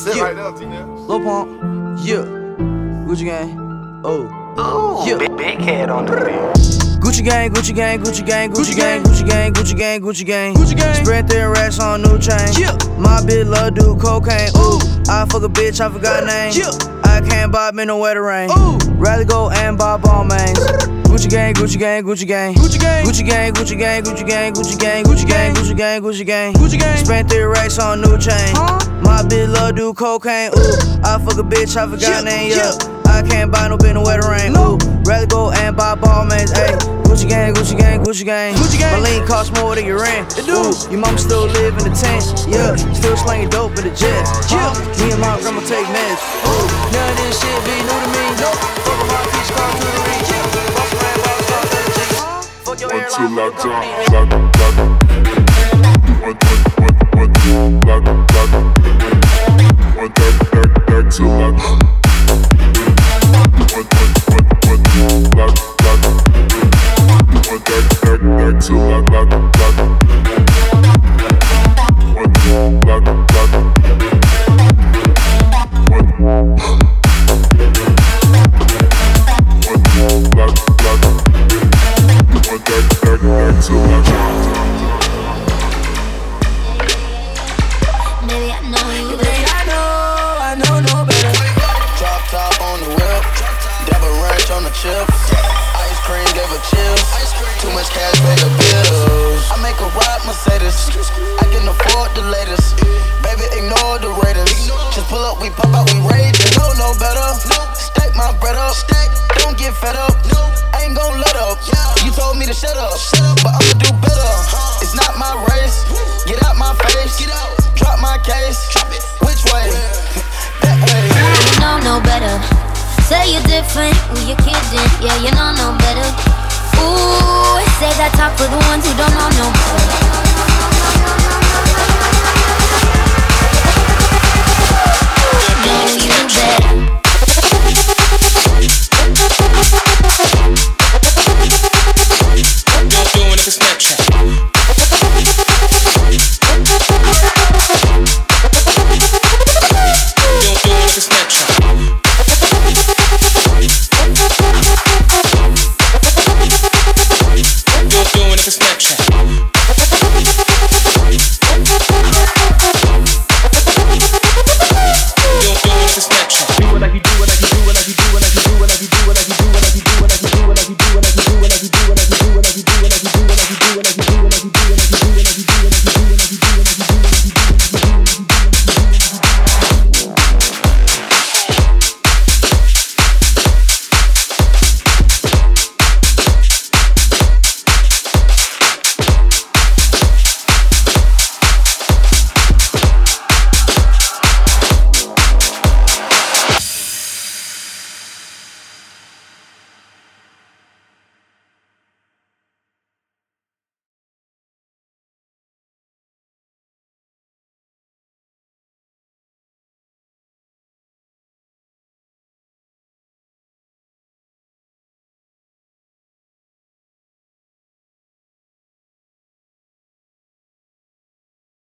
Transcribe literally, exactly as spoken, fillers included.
it yeah. right there, T-Nail. Lil Pump, yeah. Gucci gang, oh, Ooh, yeah. big, big head on the beat. Gucci gang, Gucci gang, Gucci gang, Gucci gang, Gucci gang, Gucci gang, Gucci gang, Gucci gang. Spread their racks on new chain. Yeah. My bitch love do cocaine. Ooh, I fuck a bitch, I forgot name. Yeah. I can't buy me no wetter rain. Ooh, rather go and buy ball mains. Gucci gang, Gucci gang, Gucci gang, Gucci gang, Gucci gang, Gucci gang, Gucci gang, Gucci gang, Gucci gang, Gucci gang, Gucci gang, Gucci gang. Spent three racks on new chain. My bitch love do cocaine. Ooh, I fuck a bitch, I forgot name. Yeah, I can't buy no bitch no wetter rain. Ooh, rather go and buy ball mains. Ayy, Gucci gang, Gucci gang, Gucci gang, Gucci gang. My lean cost more than your rent. It do. Your mama still live in the tent. Yeah, still slanging dope in the jet. Yeah, me and my grandma take meds. Ooh, none of this shit be new to me. Nope. Fuck my peach car to the ring. Until I drop, lock, lock. One, one, one, one, lock, lock. One, back, back, back till I. One, one, one, one, lock, lock. One, back, back, back till I lock, lock. One, lock, lock. One, one, lock, lock. One back, back, back till I drop. Baby, I know you better. I know, I know no better. Drop top on the whip, double ranch on the chips. Ice cream gave her chills. Too much cash pay the bills. I make a ride Mercedes. I can afford the latest. Baby, ignore the Raiders. Just pull up, we pop out, we rage. You know no better. Stack my bread up. Don't get fed up. I ain't gon' let up. You told me to shut up, but I'ma do better. It's not my race. Get out my face. Drop my case. Which way? That way. You know no better. Say you're different, who you kidding? Yeah, you know no better. Ooh, say that talk for the ones who don't know no better. Know you better. You're doing it for Snapchat. You're doing it for Snapchat. You're doing it for Snapchat. You're doing it for Snapchat. Do it like you do it like you do it like you do it like you do it like you do it like you do it like you do it like you do it like you do it like you do it like you